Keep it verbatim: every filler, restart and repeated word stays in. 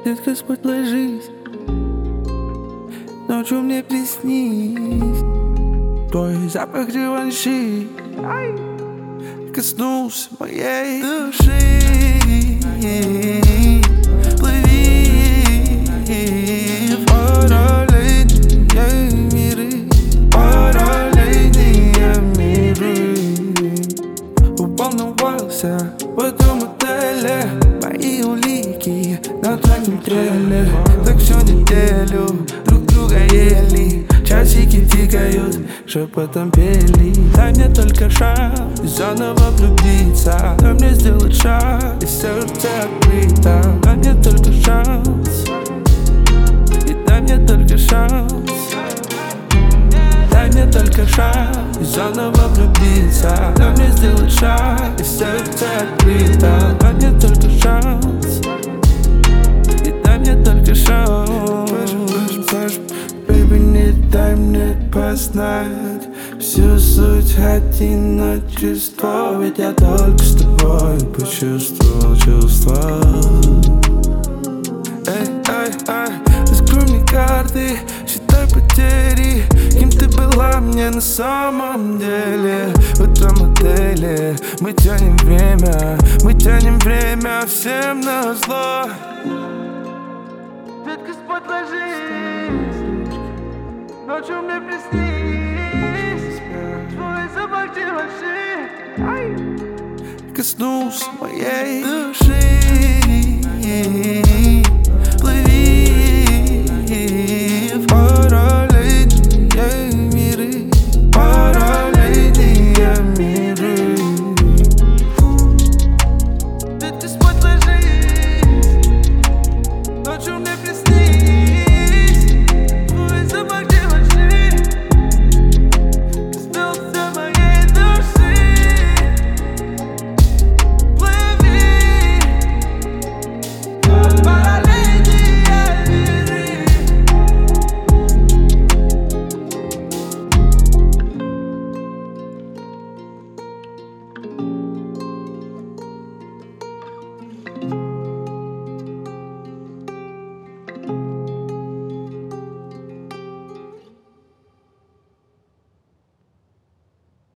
Детка, спать ложись, ночью мне приснись твой запах реванши коснулся моей души. Плыви в параллельные миры, параллельные миры. Уволновался в этом отеле, мои улики на твоем треле. Так всю неделю друг друга ели, часики тикают, шепотом пели. Дай мне только шанс заново влюбиться, дай мне сделать шаг, и сердце открыто. Дай мне только шанс, и дай мне только шанс. Дай мне только шанс заново влюбиться, дай мне сделать шаг, и сердце открыто. Дай мне только шанс, и дай мне только шанс. Baby, не дай мне познать всю суть одиночества, ведь я только с тобой почувствовал чувства. Эй, эй, эй, раскрой мне карты, считай потери, кем ты была мне на самом деле. В этом отеле мы тянем время, мы тянем время всем на зло. Детка, спать ложись, ночью мне приснись твой запах реванши коснулся моей души.